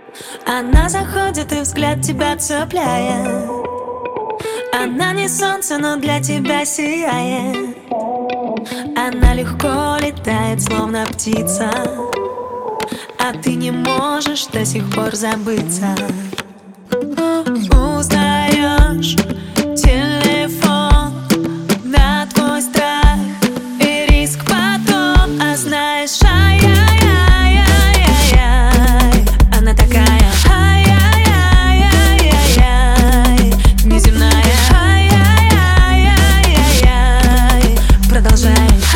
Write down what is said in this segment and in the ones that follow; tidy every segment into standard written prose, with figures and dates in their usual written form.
Она заходит и взгляд тебя цепляет. Она не солнце, но для тебя сияет. Она легко летает, словно птица, а ты не можешь до сих пор забыться. Узнаешь телефон на твой страх и риск потом, а знаешь, ай-яй-яй-яй-яй, она такая ай-яй-яй-яй-яй, неземная, ай-яй-яй-яй-яй, продолжай.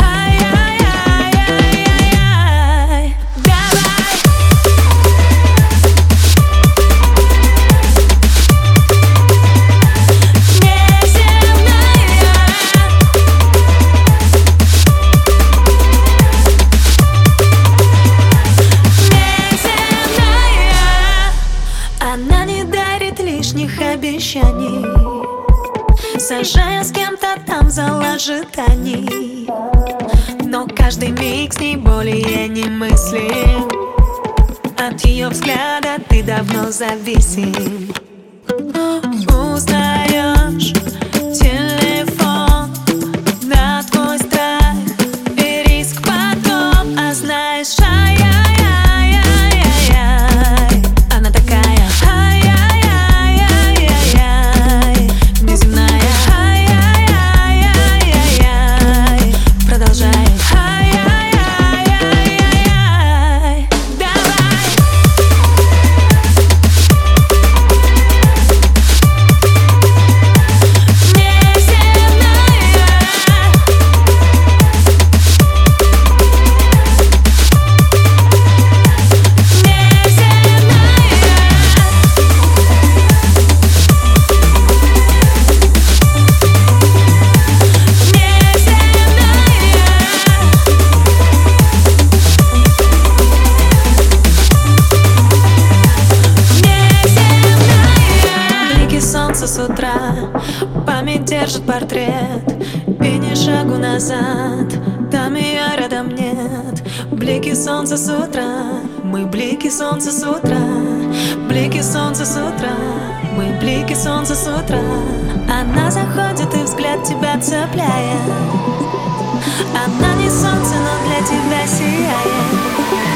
Она не дарит лишних обещаний, сажая с кем-то там зала ожиданий. Но каждый миг с ней более немыслим. От ее взгляда ты давно зависим. Узнаешь телефон на твой страх и риск потом, а знаешь, ай-яй-яй-яй-яй, она такая ай-яй-яй-яй-яй, неземная, ай-яй-яй-яй-яй, продолжай. С утра память держит портрет, и ни шагу назад, там ее рядом нет. Блики солнца с утра, мы блики солнца с утра, блики солнца с утра, мы блики солнца с утра. Она заходит и взгляд тебя цепляет. Она не солнце, но для тебя сияет.